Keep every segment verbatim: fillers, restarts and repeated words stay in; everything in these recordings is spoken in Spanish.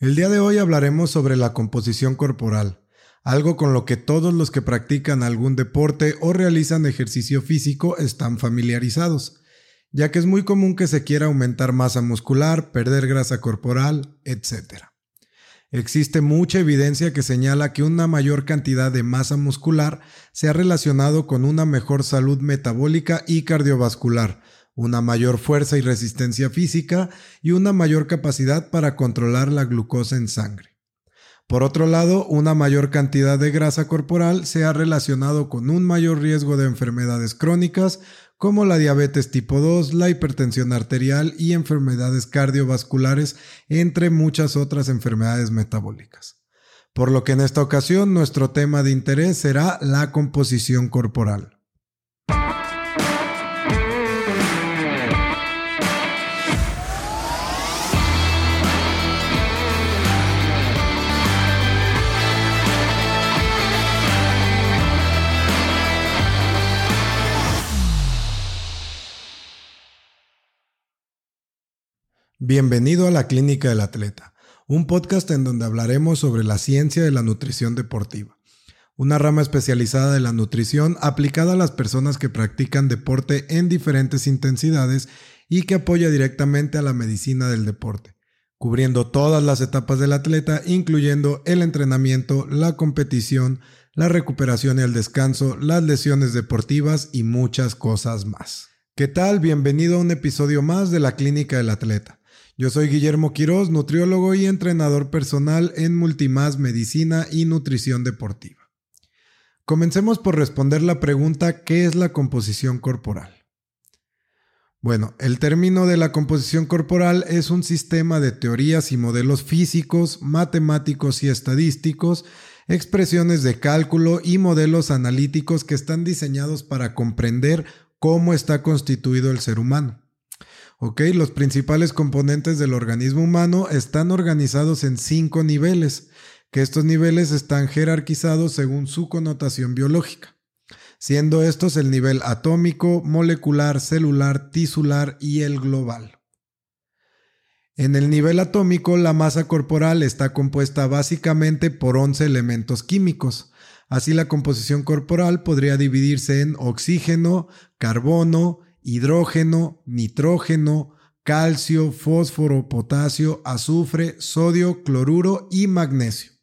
El día de hoy hablaremos sobre la composición corporal, algo con lo que todos los que practican algún deporte o realizan ejercicio físico están familiarizados, ya que es muy común que se quiera aumentar masa muscular, perder grasa corporal, etcétera. Existe mucha evidencia que señala que una mayor cantidad de masa muscular se ha relacionado con una mejor salud metabólica y cardiovascular, una mayor fuerza y resistencia física y una mayor capacidad para controlar la glucosa en sangre. Por otro lado, una mayor cantidad de grasa corporal se ha relacionado con un mayor riesgo de enfermedades crónicas como la diabetes tipo dos, la hipertensión arterial y enfermedades cardiovasculares, entre muchas otras enfermedades metabólicas. Por lo que en esta ocasión nuestro tema de interés será la composición corporal. Bienvenido a la Clínica del Atleta, un podcast en donde hablaremos sobre la ciencia de la nutrición deportiva, una rama especializada de la nutrición aplicada a las personas que practican deporte en diferentes intensidades y que apoya directamente a la medicina del deporte, cubriendo todas las etapas del atleta, incluyendo el entrenamiento, la competición, la recuperación y el descanso, las lesiones deportivas y muchas cosas más. ¿Qué tal? Bienvenido a un episodio más de la Clínica del Atleta. Yo soy Guillermo Quiroz, nutriólogo y entrenador personal en Multimás Medicina y Nutrición Deportiva. Comencemos por responder la pregunta ¿qué es la composición corporal? Bueno, el término de la composición corporal es un sistema de teorías y modelos físicos, matemáticos y estadísticos, expresiones de cálculo y modelos analíticos que están diseñados para comprender cómo está constituido el ser humano. Ok, los principales componentes del organismo humano están organizados en cinco niveles, que estos niveles están jerarquizados según su connotación biológica, siendo estos el nivel atómico, molecular, celular, tisular y el global. En el nivel atómico, la masa corporal está compuesta básicamente por once elementos químicos. Así, la composición corporal podría dividirse en oxígeno, carbono, hidrógeno, nitrógeno, calcio, fósforo, potasio, azufre, sodio, cloruro y magnesio.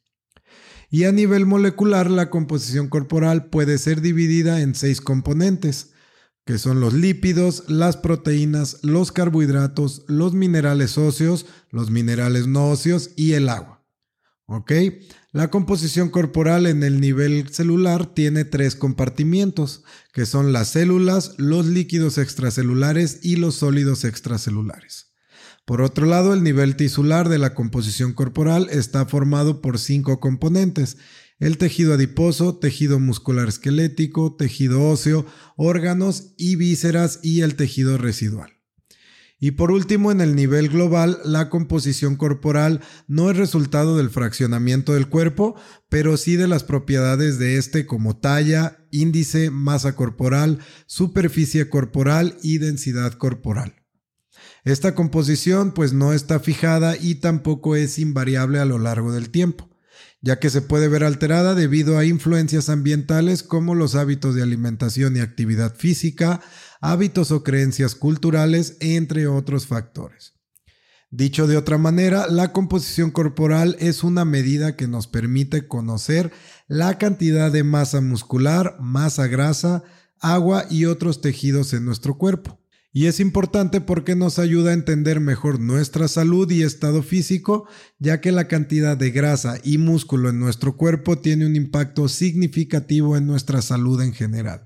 Y a nivel molecular, la composición corporal puede ser dividida en seis componentes, que son los lípidos, las proteínas, los carbohidratos, los minerales óseos, los minerales no óseos y el agua. ¿Ok? La composición corporal en el nivel celular tiene tres compartimientos, que son las células, los líquidos extracelulares y los sólidos extracelulares. Por otro lado, el nivel tisular de la composición corporal está formado por cinco componentes: el tejido adiposo, tejido muscular esquelético, tejido óseo, órganos y vísceras y el tejido residual. Y por último, en el nivel global, la composición corporal no es resultado del fraccionamiento del cuerpo, pero sí de las propiedades de este como talla, índice, masa corporal, superficie corporal y densidad corporal. Esta composición pues no está fijada y tampoco es invariable a lo largo del tiempo, ya que se puede ver alterada debido a influencias ambientales como los hábitos de alimentación y actividad física, hábitos o creencias culturales, entre otros factores. Dicho de otra manera, la composición corporal es una medida que nos permite conocer la cantidad de masa muscular, masa grasa, agua y otros tejidos en nuestro cuerpo. Y es importante porque nos ayuda a entender mejor nuestra salud y estado físico, ya que la cantidad de grasa y músculo en nuestro cuerpo tiene un impacto significativo en nuestra salud en general.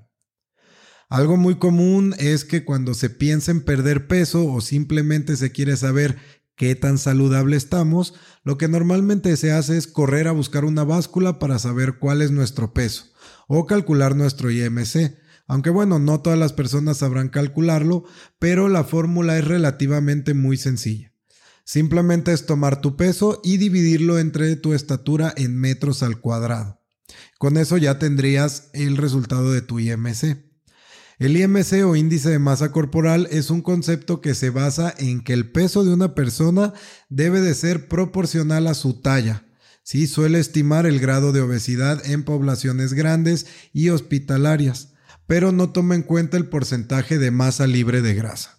Algo muy común es que cuando se piensa en perder peso o simplemente se quiere saber qué tan saludable estamos, lo que normalmente se hace es correr a buscar una báscula para saber cuál es nuestro peso o calcular nuestro I M C. Aunque bueno, no todas las personas sabrán calcularlo, pero la fórmula es relativamente muy sencilla. Simplemente es tomar tu peso y dividirlo entre tu estatura en metros al cuadrado. Con eso ya tendrías el resultado de tu I M C. El I M C o índice de masa corporal es un concepto que se basa en que el peso de una persona debe de ser proporcional a su talla. Sí, suele estimar el grado de obesidad en poblaciones grandes y hospitalarias, pero no toma en cuenta el porcentaje de masa libre de grasa.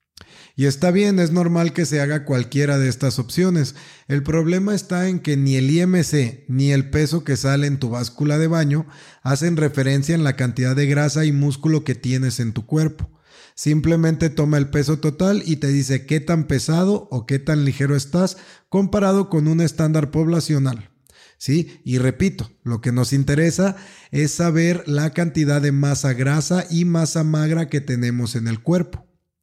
Y está bien, es normal que se haga cualquiera de estas opciones. El problema está en que ni el I M C ni el peso que sale en tu báscula de baño hacen referencia en la cantidad de grasa y músculo que tienes en tu cuerpo. Simplemente toma el peso total y te dice qué tan pesado o qué tan ligero estás comparado con un estándar poblacional. ¿Sí? Y repito, lo que nos interesa es saber la cantidad de masa grasa y masa magra que tenemos en el cuerpo.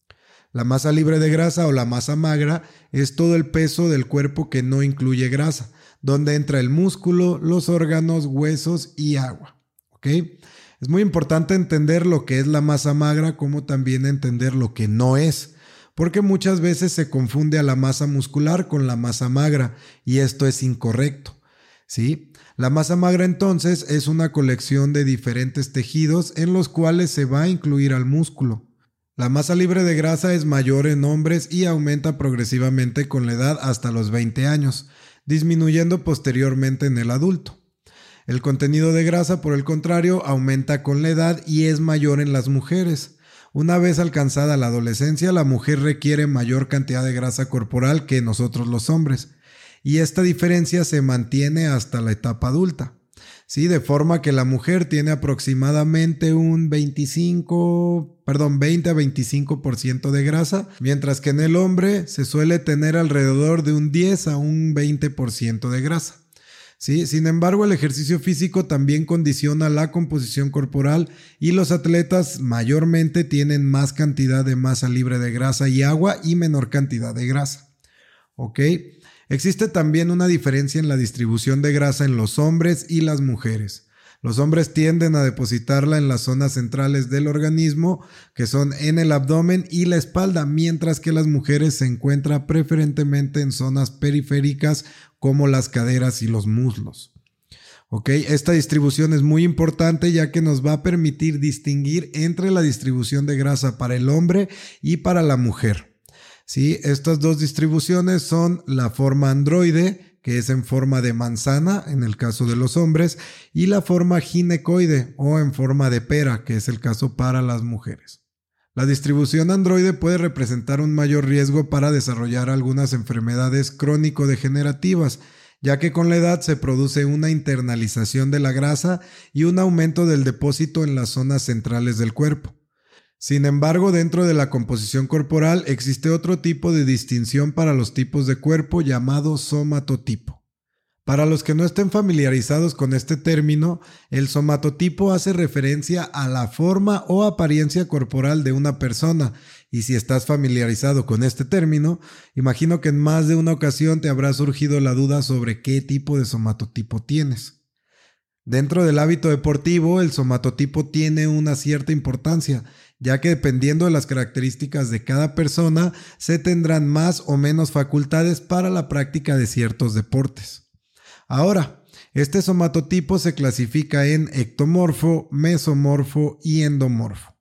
La masa libre de grasa o la masa magra es todo el peso del cuerpo que no incluye grasa, donde entra el músculo, los órganos, huesos y agua. ¿Ok? Es muy importante entender lo que es la masa magra, como también entender lo que no es, porque muchas veces se confunde a la masa muscular con la masa magra y esto es incorrecto. ¿Sí? La masa magra entonces es una colección de diferentes tejidos en los cuales se va a incluir al músculo. La masa libre de grasa es mayor en hombres y aumenta progresivamente con la edad hasta los veinte años, disminuyendo posteriormente en el adulto. El contenido de grasa, por el contrario, aumenta con la edad y es mayor en las mujeres. Una vez alcanzada la adolescencia, la mujer requiere mayor cantidad de grasa corporal que nosotros los hombres, y esta diferencia se mantiene hasta la etapa adulta. Sí, de forma que la mujer tiene aproximadamente un veinticinco, perdón, veinte a veinticinco por ciento de grasa, mientras que en el hombre se suele tener alrededor de un diez a un veinte por ciento de grasa. Sí, sin embargo, el ejercicio físico también condiciona la composición corporal y los atletas mayormente tienen más cantidad de masa libre de grasa y agua y menor cantidad de grasa. ¿Ok? Existe también una diferencia en la distribución de grasa en los hombres y las mujeres. Los hombres tienden a depositarla en las zonas centrales del organismo, que son en el abdomen y la espalda, mientras que las mujeres se encuentran preferentemente en zonas periféricas como las caderas y los muslos. ¿Ok? Esta distribución es muy importante ya que nos va a permitir distinguir entre la distribución de grasa para el hombre y para la mujer. Sí, estas dos distribuciones son la forma androide, que es en forma de manzana en el caso de los hombres, y la forma ginecoide o en forma de pera, que es el caso para las mujeres. La distribución androide puede representar un mayor riesgo para desarrollar algunas enfermedades crónico-degenerativas, ya que con la edad se produce una internalización de la grasa y un aumento del depósito en las zonas centrales del cuerpo. Sin embargo, dentro de la composición corporal existe otro tipo de distinción para los tipos de cuerpo llamado somatotipo. Para los que no estén familiarizados con este término, el somatotipo hace referencia a la forma o apariencia corporal de una persona, y si estás familiarizado con este término, imagino que en más de una ocasión te habrá surgido la duda sobre qué tipo de somatotipo tienes. Dentro del hábito deportivo, el somatotipo tiene una cierta importancia, ya que dependiendo de las características de cada persona, se tendrán más o menos facultades para la práctica de ciertos deportes. Ahora, este somatotipo se clasifica en ectomorfo, mesomorfo y endomorfo.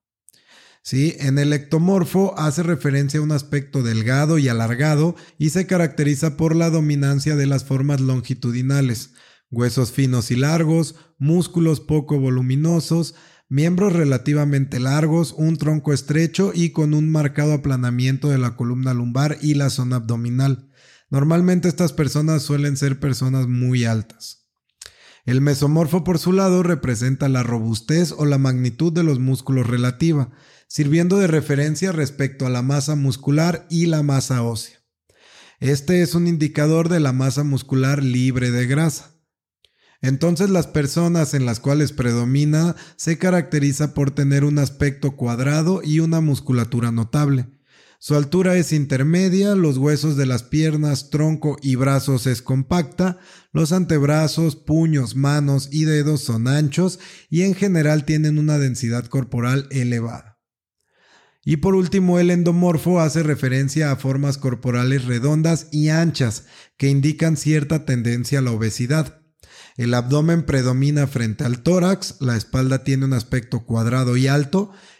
¿Sí? En el ectomorfo hace referencia a un aspecto delgado y alargado y se caracteriza por la dominancia de las formas longitudinales, huesos finos y largos, músculos poco voluminosos, miembros relativamente largos, un tronco estrecho y con un marcado aplanamiento de la columna lumbar y la zona abdominal. Normalmente estas personas suelen ser personas muy altas. El mesomorfo, por su lado, representa la robustez o la magnitud de los músculos relativa, sirviendo de referencia respecto a la masa muscular y la masa ósea. Este es un indicador de la masa muscular libre de grasa. Entonces, las personas en las cuales predomina se caracteriza por tener un aspecto cuadrado y una musculatura notable. Su altura es intermedia, los huesos de las piernas, tronco y brazos es compacta, los antebrazos, puños, manos y dedos son anchos y en general tienen una densidad corporal elevada. Y por último, el endomorfo hace referencia a formas corporales redondas y anchas que indican cierta tendencia a la obesidad. El abdomen predomina frente al tórax, la espalda tiene un aspecto cuadrado y alto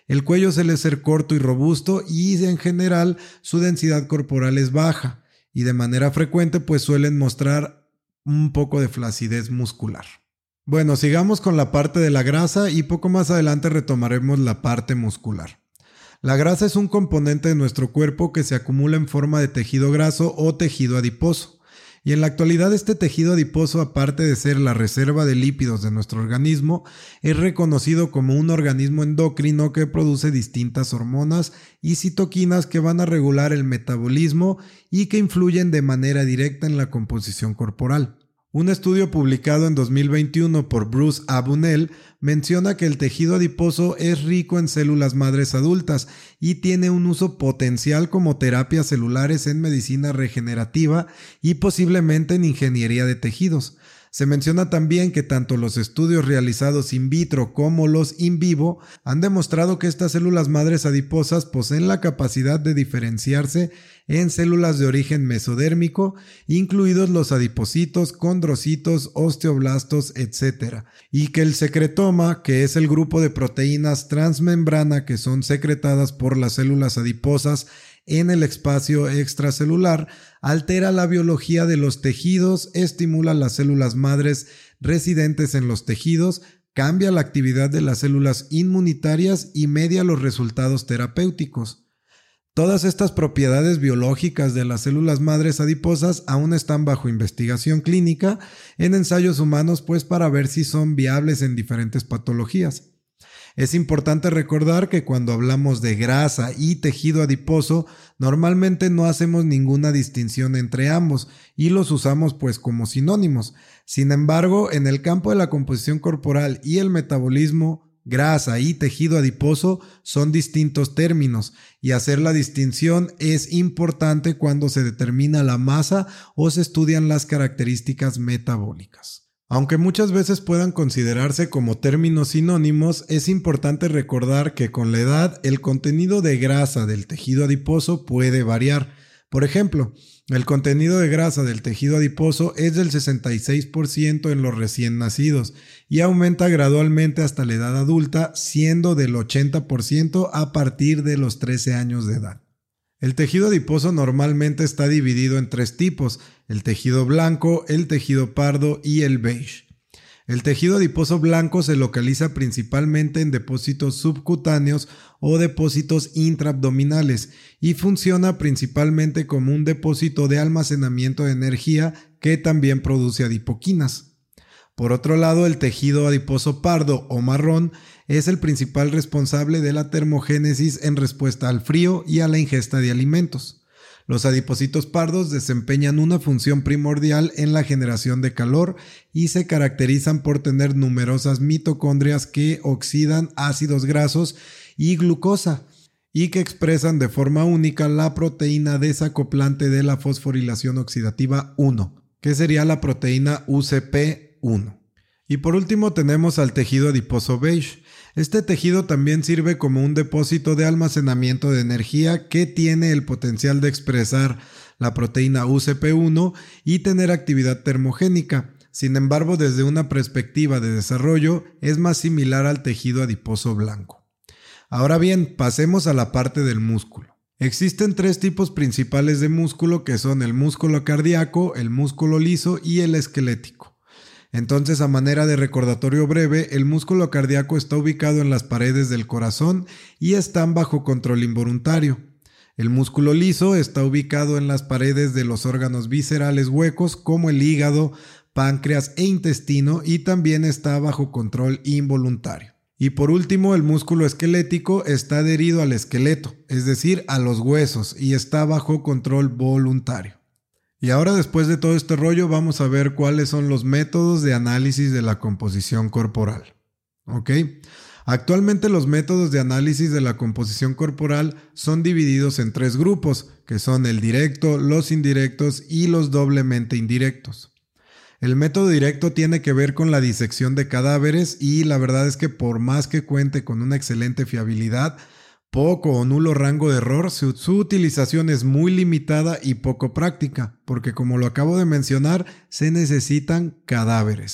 El cuello suele ser corto y robusto y en general su densidad corporal es baja y de manera frecuente pues suelen mostrar un poco de flacidez muscular. Bueno, sigamos con la parte de la grasa y poco más adelante retomaremos la parte muscular. La grasa es un componente de nuestro cuerpo que se acumula en forma de tejido graso o tejido adiposo. Y en la actualidad este tejido adiposo, aparte de ser la reserva de lípidos de nuestro organismo, es reconocido como un organismo endocrino que produce distintas hormonas y citoquinas que van a regular el metabolismo y que influyen de manera directa en la composición corporal. Un estudio publicado en dos mil veintiuno por Bruce A. Bunnell menciona que el tejido adiposo es rico en células madres adultas y tiene un uso potencial como terapias celulares en medicina regenerativa y posiblemente en ingeniería de tejidos. Se menciona también que tanto los estudios realizados in vitro como los in vivo han demostrado que estas células madres adiposas poseen la capacidad de diferenciarse en células de origen mesodérmico, incluidos los adipocitos, condrocitos, osteoblastos, etcétera, y que el secretoma, que es el grupo de proteínas transmembrana que son secretadas por las células adiposas en el espacio extracelular, altera la biología de los tejidos, estimula las células madres residentes en los tejidos, cambia la actividad de las células inmunitarias y media los resultados terapéuticos. Todas estas propiedades biológicas de las células madres adiposas aún están bajo investigación clínica en ensayos humanos, pues para ver si son viables en diferentes patologías. Es importante recordar que cuando hablamos de grasa y tejido adiposo, normalmente no hacemos ninguna distinción entre ambos y los usamos pues como sinónimos. Sin embargo, en el campo de la composición corporal y el metabolismo, grasa y tejido adiposo son distintos términos y hacer la distinción es importante cuando se determina la masa o se estudian las características metabólicas. Aunque muchas veces puedan considerarse como términos sinónimos, es importante recordar que con la edad el contenido de grasa del tejido adiposo puede variar. Por ejemplo, el contenido de grasa del tejido adiposo es del sesenta y seis por ciento en los recién nacidos y aumenta gradualmente hasta la edad adulta, siendo del ochenta por ciento a partir de los trece años de edad. El tejido adiposo normalmente está dividido en tres tipos: el tejido blanco, el tejido pardo y el beige. El tejido adiposo blanco se localiza principalmente en depósitos subcutáneos o depósitos intraabdominales y funciona principalmente como un depósito de almacenamiento de energía que también produce adipoquinas. Por otro lado, el tejido adiposo pardo o marrón es el principal responsable de la termogénesis en respuesta al frío y a la ingesta de alimentos. Los adipocitos pardos desempeñan una función primordial en la generación de calor y se caracterizan por tener numerosas mitocondrias que oxidan ácidos grasos y glucosa y que expresan de forma única la proteína desacoplante de la fosforilación oxidativa uno, que sería la proteína U C P uno. Y por último tenemos al tejido adiposo beige. Este tejido también sirve como un depósito de almacenamiento de energía que tiene el potencial de expresar la proteína U C P uno y tener actividad termogénica. Sin embargo, desde una perspectiva de desarrollo, es más similar al tejido adiposo blanco. Ahora bien, pasemos a la parte del músculo. Existen tres tipos principales de músculo que son el músculo cardíaco, el músculo liso y el esquelético. Entonces, a manera de recordatorio breve, el músculo cardíaco está ubicado en las paredes del corazón y están bajo control involuntario. El músculo liso está ubicado en las paredes de los órganos viscerales huecos como el hígado, páncreas e intestino y también está bajo control involuntario. Y por último, el músculo esquelético está adherido al esqueleto, es decir, a los huesos, y está bajo control voluntario. Y ahora, después de todo este rollo, vamos a ver cuáles son los métodos de análisis de la composición corporal. ¿Ok? Actualmente los métodos de análisis de la composición corporal son divididos en tres grupos, que son el directo, los indirectos y los doblemente indirectos. El método directo tiene que ver con la disección de cadáveres y la verdad es que por más que cuente con una excelente fiabilidad, poco o nulo rango de error, su, su utilización es muy limitada y poco práctica, porque como lo acabo de mencionar, se necesitan cadáveres.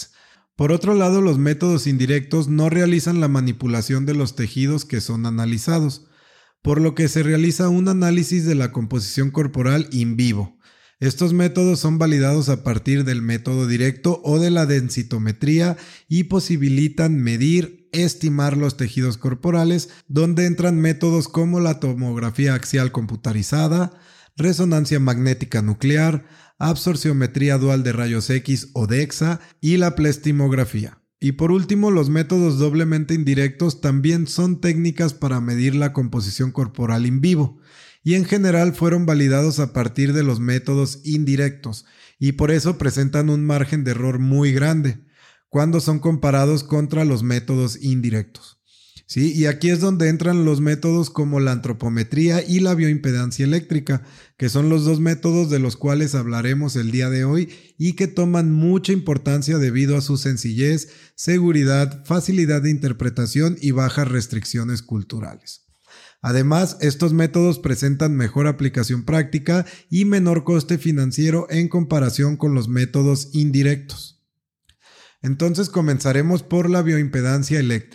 Por otro lado, los métodos indirectos no realizan la manipulación de los tejidos que son analizados, por lo que se realiza un análisis de la composición corporal in vivo. Estos métodos son validados a partir del método directo o de la densitometría y posibilitan medir, estimar los tejidos corporales, donde entran métodos como la tomografía axial computarizada, resonancia magnética nuclear, absorciometría dual de rayos X o DEXA y la plestimografía. Y por último, los métodos doblemente indirectos también son técnicas para medir la composición corporal in vivo, y en general fueron validados a partir de los métodos indirectos, y por eso presentan un margen de error muy grande cuando son comparados contra los métodos indirectos. ¿Sí? Y aquí es donde entran los métodos como la antropometría y la bioimpedancia eléctrica, que son los dos métodos de los cuales hablaremos el día de hoy y que toman mucha importancia debido a su sencillez, seguridad, facilidad de interpretación y bajas restricciones culturales. Además, estos métodos presentan mejor aplicación práctica y menor coste financiero en comparación con los métodos indirectos. Entonces comenzaremos por la bioimpedancia eléctrica.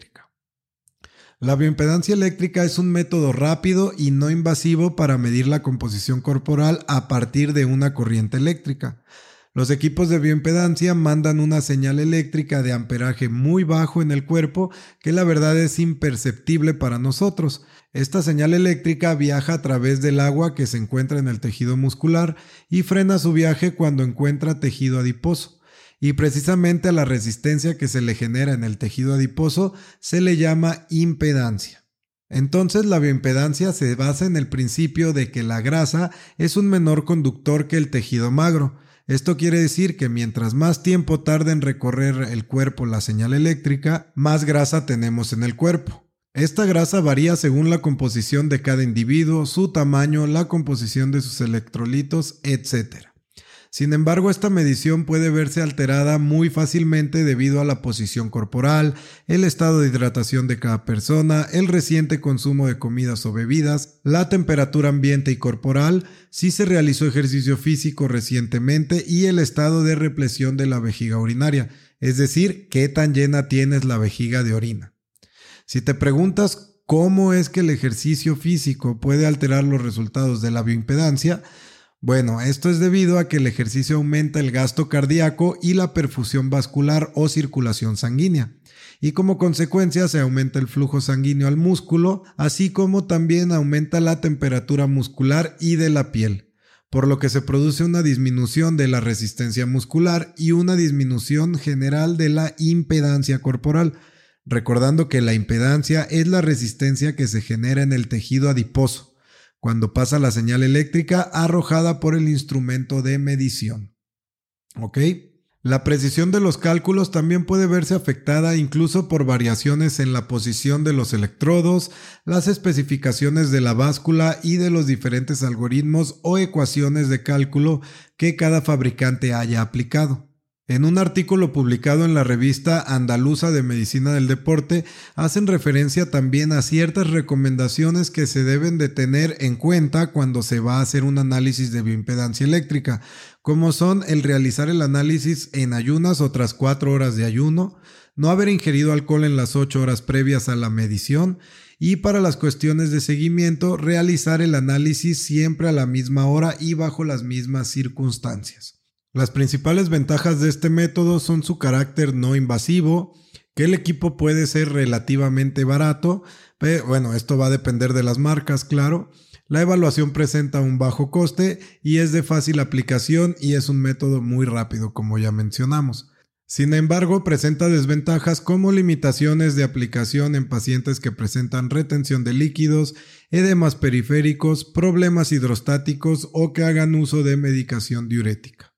La bioimpedancia eléctrica es un método rápido y no invasivo para medir la composición corporal a partir de una corriente eléctrica. Los equipos de bioimpedancia mandan una señal eléctrica de amperaje muy bajo en el cuerpo que la verdad es imperceptible para nosotros. Esta señal eléctrica viaja a través del agua que se encuentra en el tejido muscular y frena su viaje cuando encuentra tejido adiposo. Y precisamente a la resistencia que se le genera en el tejido adiposo se le llama impedancia. Entonces la bioimpedancia se basa en el principio de que la grasa es un menor conductor que el tejido magro. Esto quiere decir que mientras más tiempo tarde en recorrer el cuerpo la señal eléctrica, más grasa tenemos en el cuerpo. Esta grasa varía según la composición de cada individuo, su tamaño, la composición de sus electrolitos, etcétera. Sin embargo, esta medición puede verse alterada muy fácilmente debido a la posición corporal, el estado de hidratación de cada persona, el reciente consumo de comidas o bebidas, la temperatura ambiente y corporal, si se realizó ejercicio físico recientemente y el estado de represión de la vejiga urinaria, es decir, qué tan llena tienes la vejiga de orina. Si te preguntas cómo es que el ejercicio físico puede alterar los resultados de la bioimpedancia, bueno, esto es debido a que el ejercicio aumenta el gasto cardíaco y la perfusión vascular o circulación sanguínea, y como consecuencia se aumenta el flujo sanguíneo al músculo, así como también aumenta la temperatura muscular y de la piel, por lo que se produce una disminución de la resistencia muscular y una disminución general de la impedancia corporal, recordando que la impedancia es la resistencia que se genera en el tejido adiposo cuando pasa la señal eléctrica arrojada por el instrumento de medición. ¿Ok? La precisión de los cálculos también puede verse afectada incluso por variaciones en la posición de los electrodos, las especificaciones de la báscula y de los diferentes algoritmos o ecuaciones de cálculo que cada fabricante haya aplicado. En un artículo publicado en la revista Andaluza de Medicina del Deporte, hacen referencia también a ciertas recomendaciones que se deben de tener en cuenta cuando se va a hacer un análisis de bioimpedancia eléctrica, como son el realizar el análisis en ayunas o tras cuatro horas de ayuno, no haber ingerido alcohol en las ocho horas previas a la medición y para las cuestiones de seguimiento, realizar el análisis siempre a la misma hora y bajo las mismas circunstancias. Las principales ventajas de este método son su carácter no invasivo, que el equipo puede ser relativamente barato, pero bueno, esto va a depender de las marcas, claro. La evaluación presenta un bajo coste y es de fácil aplicación y es un método muy rápido, como ya mencionamos. Sin embargo, presenta desventajas como limitaciones de aplicación en pacientes que presentan retención de líquidos, edemas periféricos, problemas hidrostáticos o que hagan uso de medicación diurética.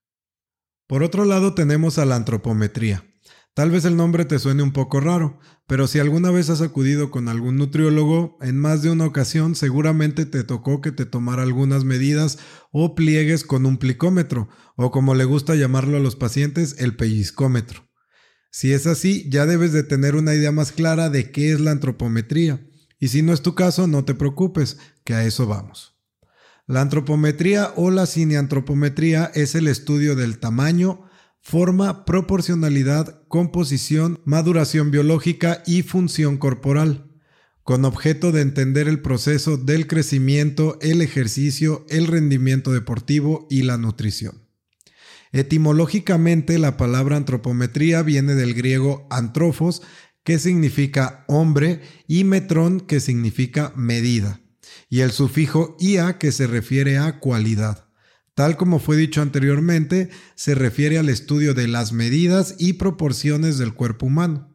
Por otro lado tenemos a la antropometría. Tal vez el nombre te suene un poco raro, pero si alguna vez has acudido con algún nutriólogo, en más de una ocasión seguramente te tocó que te tomara algunas medidas o pliegues con un plicómetro, o como le gusta llamarlo a los pacientes, el pellizcómetro. Si es así, ya debes de tener una idea más clara de qué es la antropometría, y si no es tu caso, no te preocupes, que a eso vamos. La antropometría o la cineantropometría es el estudio del tamaño, forma, proporcionalidad, composición, maduración biológica y función corporal, con objeto de entender el proceso del crecimiento, el ejercicio, el rendimiento deportivo y la nutrición. Etimológicamente, la palabra antropometría viene del griego anthropos, que significa hombre, y metrón, que significa medida, y el sufijo ia, que se refiere a cualidad. Tal como fue dicho anteriormente, se refiere al estudio de las medidas y proporciones del cuerpo humano.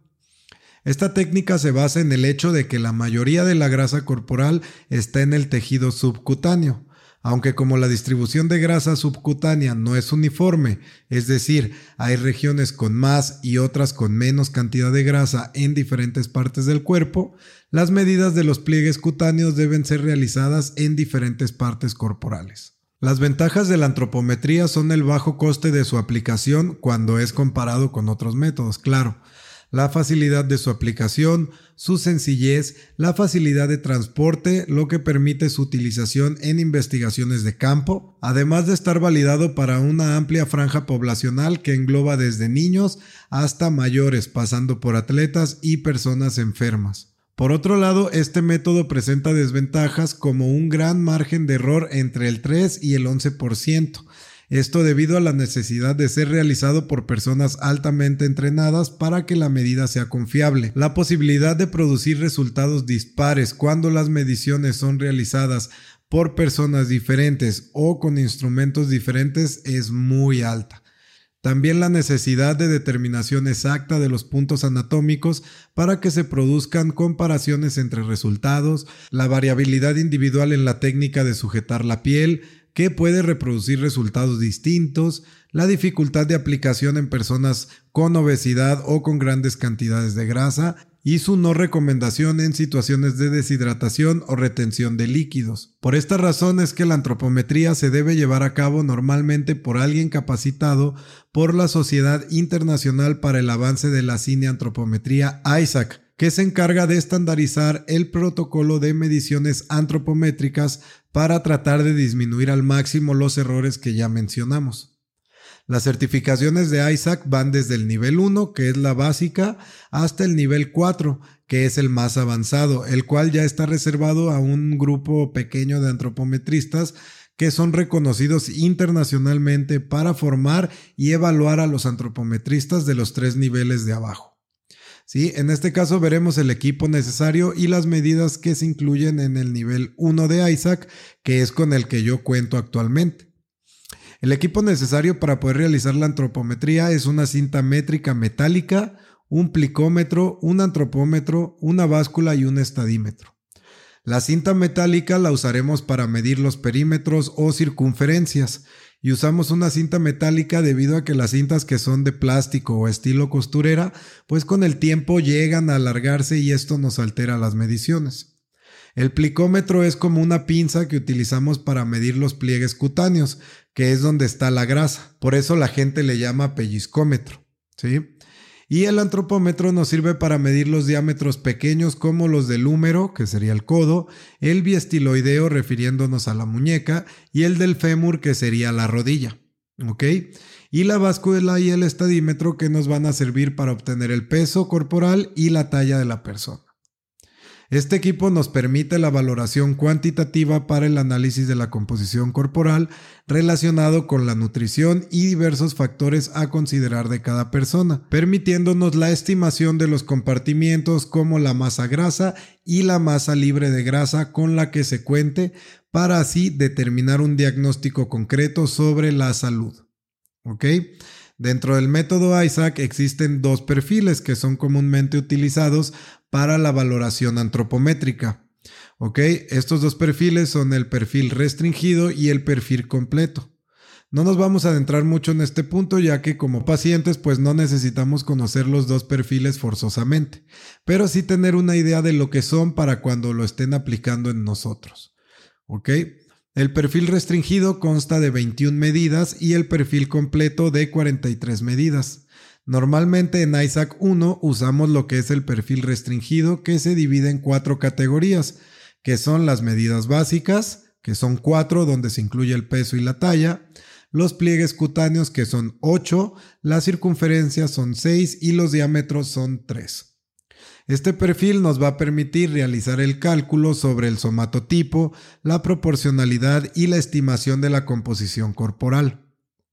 Esta técnica se basa en el hecho de que la mayoría de la grasa corporal está en el tejido subcutáneo, aunque como la distribución de grasa subcutánea no es uniforme, es decir, hay regiones con más y otras con menos cantidad de grasa en diferentes partes del cuerpo, las medidas de los pliegues cutáneos deben ser realizadas en diferentes partes corporales. Las ventajas de la antropometría son el bajo coste de su aplicación cuando es comparado con otros métodos, claro. La facilidad de su aplicación, su sencillez, la facilidad de transporte, lo que permite su utilización en investigaciones de campo, además de estar validado para una amplia franja poblacional que engloba desde niños hasta mayores, pasando por atletas y personas enfermas. Por otro lado, este método presenta desventajas como un gran margen de error entre el tres y el once por ciento. Esto debido a la necesidad de ser realizado por personas altamente entrenadas para que la medida sea confiable. La posibilidad de producir resultados dispares cuando las mediciones son realizadas por personas diferentes o con instrumentos diferentes es muy alta. También la necesidad de determinación exacta de los puntos anatómicos para que se produzcan comparaciones entre resultados, la variabilidad individual en la técnica de sujetar la piel, que puede reproducir resultados distintos, la dificultad de aplicación en personas con obesidad o con grandes cantidades de grasa y su no recomendación en situaciones de deshidratación o retención de líquidos. Por esta razón es que la antropometría se debe llevar a cabo normalmente por alguien capacitado por la Sociedad Internacional para el Avance de la Cineantropometría I S A C, que se encarga de estandarizar el protocolo de mediciones antropométricas para tratar de disminuir al máximo los errores que ya mencionamos. Las certificaciones de I S A C van desde el nivel uno, que es la básica, hasta el nivel cuatro, que es el más avanzado, el cual ya está reservado a un grupo pequeño de antropometristas que son reconocidos internacionalmente para formar y evaluar a los antropometristas de los tres niveles de abajo. ¿Sí? En este caso veremos el equipo necesario y las medidas que se incluyen en el nivel uno de I S A C, que es con el que yo cuento actualmente. El equipo necesario para poder realizar la antropometría es una cinta métrica metálica, un plicómetro, un antropómetro, una báscula y un estadímetro. La cinta metálica la usaremos para medir los perímetros o circunferencias y usamos una cinta metálica debido a que las cintas que son de plástico o estilo costurera, pues con el tiempo llegan a alargarse y esto nos altera las mediciones. El plicómetro es como una pinza que utilizamos para medir los pliegues cutáneos, que es donde está la grasa. Por eso la gente le llama pellizcómetro, ¿sí? Y el antropómetro nos sirve para medir los diámetros pequeños como los del húmero, que sería el codo, el biestiloideo refiriéndonos a la muñeca y el del fémur, que sería la rodilla, ¿ok? Y la báscula y el estadímetro que nos van a servir para obtener el peso corporal y la talla de la persona. Este equipo nos permite la valoración cuantitativa para el análisis de la composición corporal relacionado con la nutrición y diversos factores a considerar de cada persona, permitiéndonos la estimación de los compartimientos como la masa grasa y la masa libre de grasa con la que se cuente para así determinar un diagnóstico concreto sobre la salud. ¿Ok? Dentro del método I S A C existen dos perfiles que son comúnmente utilizados para la valoración antropométrica. ¿Ok? Estos dos perfiles son el perfil restringido y el perfil completo. No nos vamos a adentrar mucho en este punto ya que como pacientes pues no necesitamos conocer los dos perfiles forzosamente, pero sí tener una idea de lo que son para cuando lo estén aplicando en nosotros. ¿Ok? El perfil restringido consta de veintiuna medidas y el perfil completo de cuarenta y tres medidas. Normalmente en I S A C uno usamos lo que es el perfil restringido, que se divide en cuatro categorías, que son las medidas básicas, que son cuatro donde se incluye el peso y la talla, los pliegues cutáneos que son ocho, las circunferencias son seis y los diámetros son tres. Este perfil nos va a permitir realizar el cálculo sobre el somatotipo, la proporcionalidad y la estimación de la composición corporal.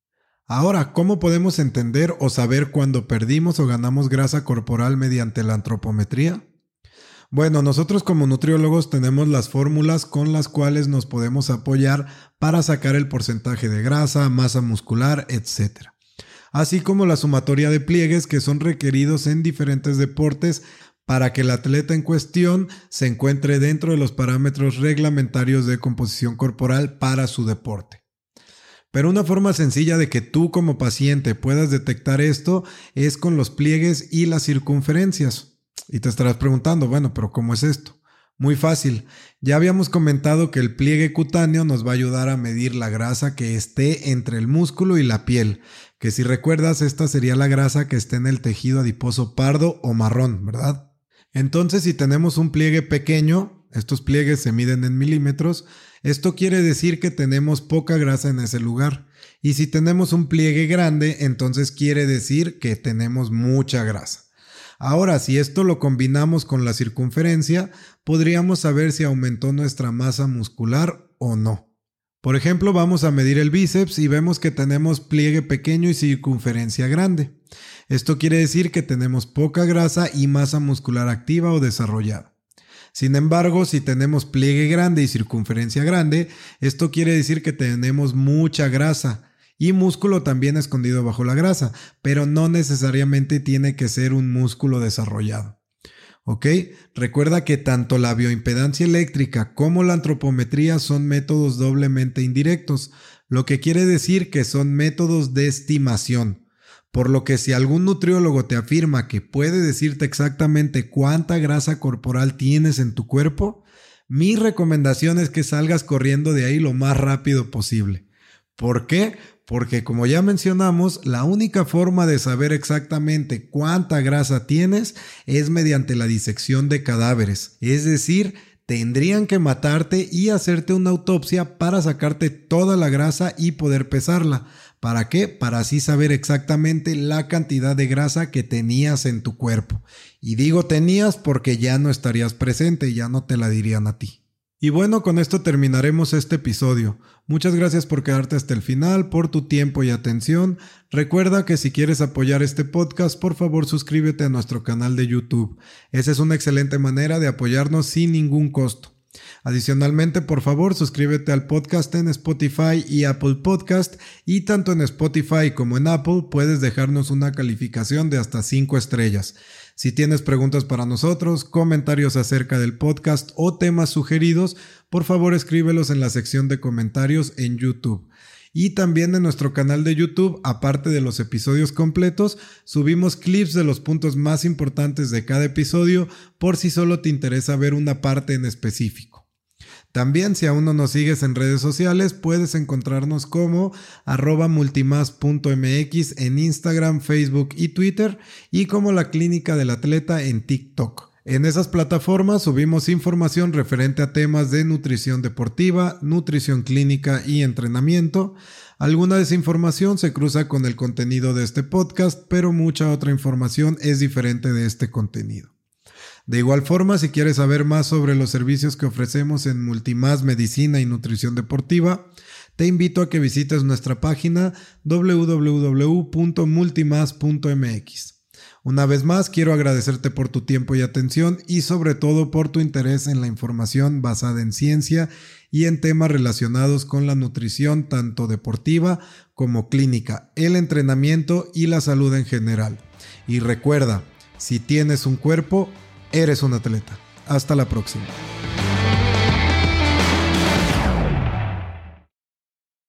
Ahora, ¿cómo podemos entender o saber cuándo perdimos o ganamos grasa corporal mediante la antropometría? Bueno, nosotros como nutriólogos tenemos las fórmulas con las cuales nos podemos apoyar para sacar el porcentaje de grasa, masa muscular, etcétera. Así como la sumatoria de pliegues que son requeridos en diferentes deportes para que el atleta en cuestión se encuentre dentro de los parámetros reglamentarios de composición corporal para su deporte. Pero una forma sencilla de que tú como paciente puedas detectar esto es con los pliegues y las circunferencias. Y te estarás preguntando, bueno, pero ¿cómo es esto? Muy fácil. Ya habíamos comentado que el pliegue cutáneo nos va a ayudar a medir la grasa que esté entre el músculo y la piel, que si recuerdas, esta sería la grasa que esté en el tejido adiposo pardo o marrón, ¿verdad? Entonces, si tenemos un pliegue pequeño, estos pliegues se miden en milímetros, esto quiere decir que tenemos poca grasa en ese lugar. Y si tenemos un pliegue grande, entonces quiere decir que tenemos mucha grasa. Ahora, si esto lo combinamos con la circunferencia, podríamos saber si aumentó nuestra masa muscular o no. Por ejemplo, vamos a medir el bíceps y vemos que tenemos pliegue pequeño y circunferencia grande. Esto quiere decir que tenemos poca grasa y masa muscular activa o desarrollada. Sin embargo, si tenemos pliegue grande y circunferencia grande, esto quiere decir que tenemos mucha grasa y músculo también escondido bajo la grasa, pero no necesariamente tiene que ser un músculo desarrollado. ¿Ok? Recuerda que tanto la bioimpedancia eléctrica como la antropometría son métodos doblemente indirectos, lo que quiere decir que son métodos de estimación. Por lo que si algún nutriólogo te afirma que puede decirte exactamente cuánta grasa corporal tienes en tu cuerpo, mi recomendación es que salgas corriendo de ahí lo más rápido posible. ¿Por qué? Porque como ya mencionamos, la única forma de saber exactamente cuánta grasa tienes es mediante la disección de cadáveres. Es decir, tendrían que matarte y hacerte una autopsia para sacarte toda la grasa y poder pesarla. ¿Para qué? Para así saber exactamente la cantidad de grasa que tenías en tu cuerpo. Y digo tenías porque ya no estarías presente y ya no te la dirían a ti. Y bueno, con esto terminaremos este episodio. Muchas gracias por quedarte hasta el final, por tu tiempo y atención. Recuerda que si quieres apoyar este podcast, por favor suscríbete a nuestro canal de YouTube. Esa es una excelente manera de apoyarnos sin ningún costo. Adicionalmente, por favor, suscríbete al podcast en Spotify y Apple Podcast, y tanto en Spotify como en Apple puedes dejarnos una calificación de hasta cinco estrellas. Si tienes preguntas para nosotros, comentarios acerca del podcast o temas sugeridos, por favor escríbelos en la sección de comentarios en YouTube. Y también en nuestro canal de YouTube, aparte de los episodios completos, subimos clips de los puntos más importantes de cada episodio por si solo te interesa ver una parte en específico. También, si aún no nos sigues en redes sociales, puedes encontrarnos como arroba multimas punto mx en Instagram, Facebook y Twitter, y como La Clínica del Atleta en TikTok. En esas plataformas subimos información referente a temas de nutrición deportiva, nutrición clínica y entrenamiento. Alguna de esa información se cruza con el contenido de este podcast, pero mucha otra información es diferente de este contenido. De igual forma, si quieres saber más sobre los servicios que ofrecemos en Multimas Medicina y Nutrición Deportiva, te invito a que visites nuestra página doble u doble u doble u punto multimas punto mx. Una vez más, quiero agradecerte por tu tiempo y atención y sobre todo por tu interés en la información basada en ciencia y en temas relacionados con la nutrición tanto deportiva como clínica, el entrenamiento y la salud en general. Y recuerda, si tienes un cuerpo, eres un atleta. Hasta la próxima.